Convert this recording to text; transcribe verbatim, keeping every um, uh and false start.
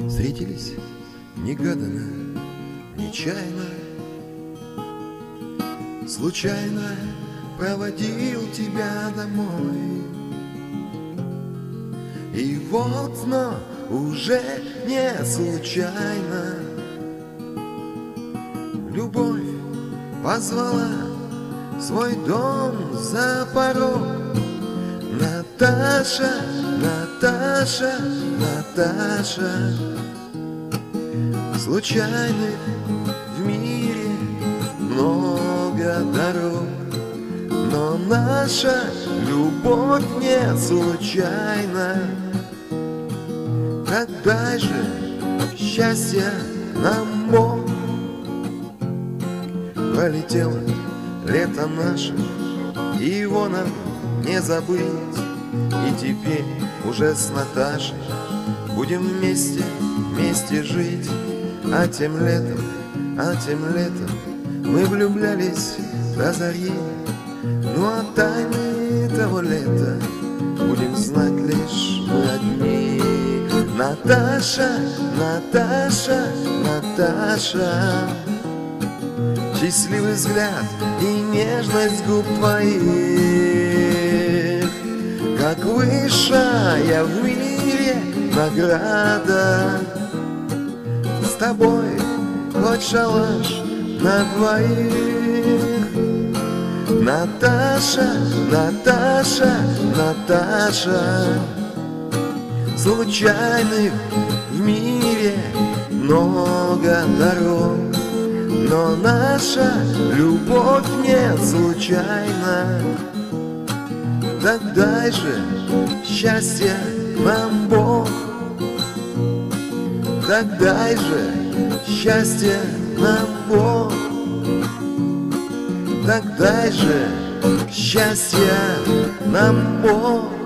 Встретились негаданно, нечаянно, случайно проводил тебя домой. И вот, но уже не случайно любовь позвала в свой дом за порог. Наташа, Наташа, Наташа, случайных в мире много дорог, но наша любовь не случайна. Так дай же счастье нам Бог. Пролетело лето наше, и его нам не забыть. И теперь уже с Наташей будем вместе, вместе жить. А тем летом, а тем летом мы влюблялись до зари. Ну а тайны того лета будем знать лишь мы одни. Наташа, Наташа, Наташа, счастливый взгляд и нежность губ твоих, как высшая в мире награда. С тобой хоть шалаш на двоих. Наташа, Наташа, Наташа, случайных в мире много дорог, но наша любовь не случайна. Так дай же счастье нам Бог. Так дай же счастье нам Бог. Так дай же счастье нам Бог.